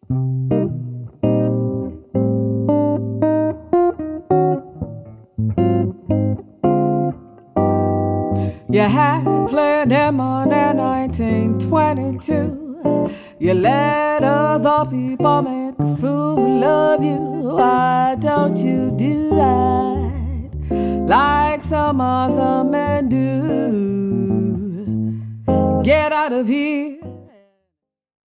You had plenty money in 1922. You let other people make a fool of you. Why don't you do right like some other men do? Get out of here